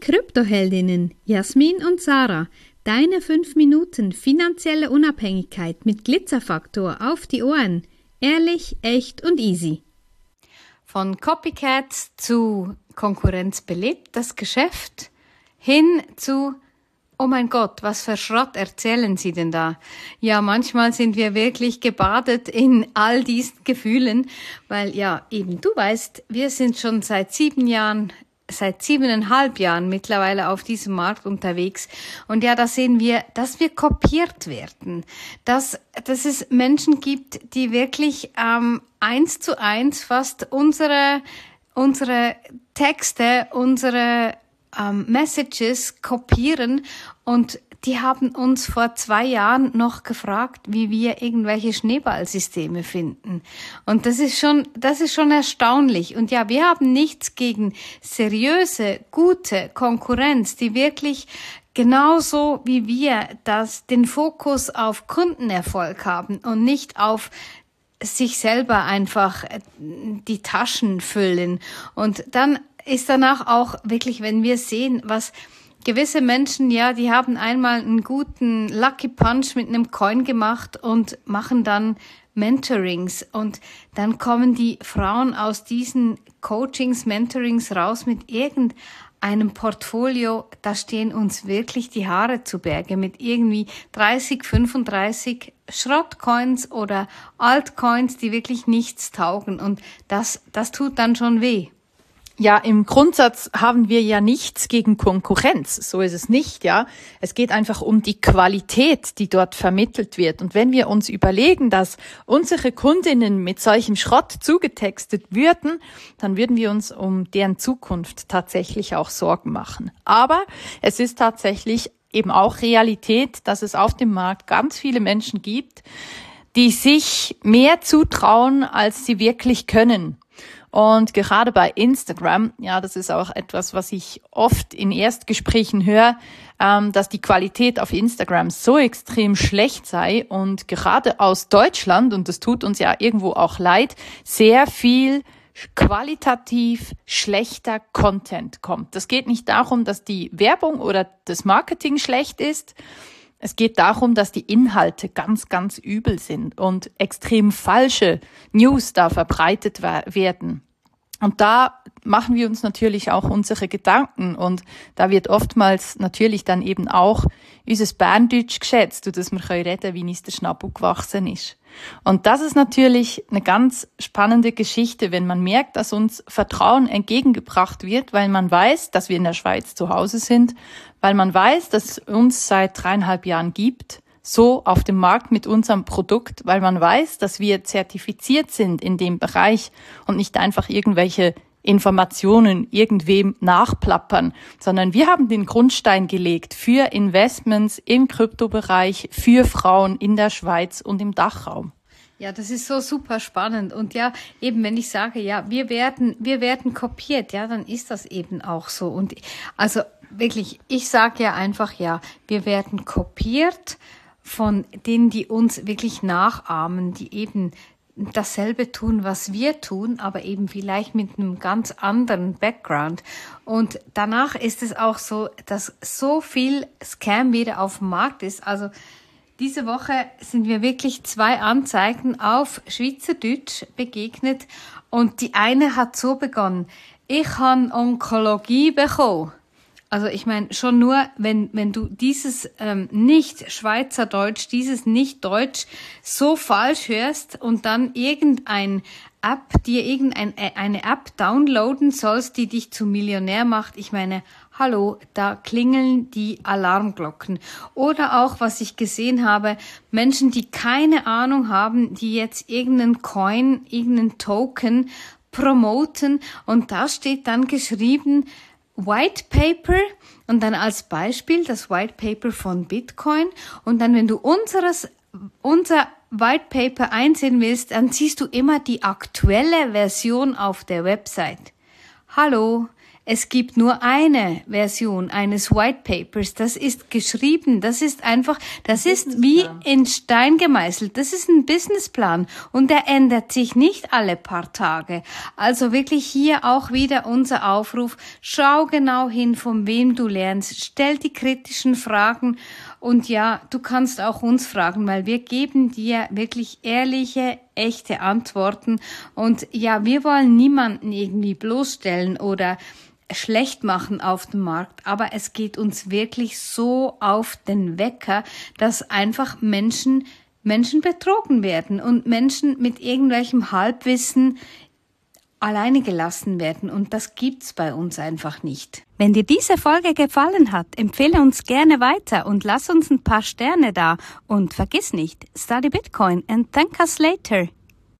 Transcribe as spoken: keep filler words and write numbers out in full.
Kryptoheldinnen Jasmin und Sarah, deine fünf Minuten finanzielle Unabhängigkeit mit Glitzerfaktor auf die Ohren. Ehrlich, echt und easy. Von Copycats zu Konkurrenz belebt das Geschäft hin zu oh mein Gott, was für Schrott erzählen Sie denn da? Ja, manchmal sind wir wirklich gebadet in all diesen Gefühlen, weil ja, eben du weißt, wir sind schon seit sieben Jahren, seit siebeneinhalb Jahren mittlerweile auf diesem Markt unterwegs. Und ja, da sehen wir, dass wir kopiert werden, dass, dass es Menschen gibt, die wirklich ähm, eins zu eins fast unsere, unsere Texte, unsere Ähm, Messages kopieren, und die haben uns vor zwei Jahren noch gefragt, wie wir irgendwelche Schneeballsysteme finden. Und das ist schon, das ist schon erstaunlich. Und ja, wir haben nichts gegen seriöse, gute Konkurrenz, die wirklich genauso wie wir das, den Fokus auf Kundenerfolg haben und nicht auf sich selber einfach die Taschen füllen. Und dann ist danach auch wirklich, wenn wir sehen, was gewisse Menschen, ja, die haben einmal einen guten Lucky Punch mit einem Coin gemacht und machen dann Mentorings, und dann kommen die Frauen aus diesen Coachings, Mentorings raus mit irgendeinem Portfolio, da stehen uns wirklich die Haare zu Berge mit irgendwie dreißig, fünfunddreißig Schrottcoins oder Altcoins, die wirklich nichts taugen, und das, das tut dann schon weh. Ja, im Grundsatz haben wir ja nichts gegen Konkurrenz. So ist es nicht, ja. Es geht einfach um die Qualität, die dort vermittelt wird. Und wenn wir uns überlegen, dass unsere Kundinnen mit solchem Schrott zugetextet würden, dann würden wir uns um deren Zukunft tatsächlich auch Sorgen machen. Aber es ist tatsächlich eben auch Realität, dass es auf dem Markt ganz viele Menschen gibt, die sich mehr zutrauen, als sie wirklich können. Und gerade bei Instagram, ja, das ist auch etwas, was ich oft in Erstgesprächen höre, ähm, dass die Qualität auf Instagram so extrem schlecht sei und gerade aus Deutschland, und das tut uns ja irgendwo auch leid, sehr viel qualitativ schlechter Content kommt. Das geht nicht darum, dass die Werbung oder das Marketing schlecht ist. Es geht darum, dass die Inhalte ganz, ganz übel sind und extrem falsche News da verbreitet werden. Und da machen wir uns natürlich auch unsere Gedanken, und da wird oftmals natürlich dann eben auch unser Berndeutsch geschätzt, und dass wir reden können, wie uns der Schnabel gewachsen ist. Und das ist natürlich eine ganz spannende Geschichte, wenn man merkt, dass uns Vertrauen entgegengebracht wird, weil man weiß, dass wir in der Schweiz zu Hause sind, weil man weiß, dass es uns seit dreieinhalb Jahren gibt, so auf dem Markt mit unserem Produkt, weil man weiß, dass wir zertifiziert sind in dem Bereich und nicht einfach irgendwelche Informationen irgendwem nachplappern, sondern wir haben den Grundstein gelegt für Investments im Kryptobereich, für Frauen in der Schweiz und im Dachraum. Ja, das ist so super spannend. Und ja, eben wenn ich sage, ja, wir werden, wir werden kopiert, ja, dann ist das eben auch so. Und also wirklich, ich sage ja einfach, ja, wir werden kopiert von denen, die uns wirklich nachahmen, die eben dasselbe tun, was wir tun, aber eben vielleicht mit einem ganz anderen Background. Und danach ist es auch so, dass so viel Scam wieder auf dem Markt ist. Also diese Woche sind wir wirklich zwei Anzeigen auf Schweizerdeutsch begegnet, und die eine hat so begonnen: Ich habe Onkologie bekommen. Also ich meine, schon nur, wenn wenn du dieses ähm, nicht Schweizerdeutsch, dieses nicht Deutsch so falsch hörst und dann irgendein App, dir irgendeine eine App downloaden sollst, die dich zum Millionär macht. Ich meine, hallo, da klingeln die Alarmglocken. Oder auch, was ich gesehen habe, Menschen, die keine Ahnung haben, die jetzt irgendeinen Coin, irgendeinen Token promoten, und da steht dann geschrieben White Paper und dann als Beispiel das White Paper von Bitcoin, und dann, wenn du unseres, unser White Paper einsehen willst, dann siehst du immer die aktuelle Version auf der Website. Hallo, Es gibt nur eine Version eines White Papers. Das ist geschrieben. Das ist einfach, das ist wie in Stein gemeißelt. Das ist ein Businessplan und der ändert sich nicht alle paar Tage. Also wirklich hier auch wieder unser Aufruf. Schau genau hin, von wem du lernst. Stell die kritischen Fragen und ja, du kannst auch uns fragen, weil wir geben dir wirklich ehrliche, echte Antworten. Und ja, wir wollen niemanden irgendwie bloßstellen oder schlecht machen auf dem Markt, aber es geht uns wirklich so auf den Wecker, dass einfach Menschen, Menschen betrogen werden und Menschen mit irgendwelchem Halbwissen alleine gelassen werden und das gibt's bei uns einfach nicht. Wenn dir diese Folge gefallen hat, empfehle uns gerne weiter und lass uns ein paar Sterne da und vergiss nicht, study Bitcoin and thank us later.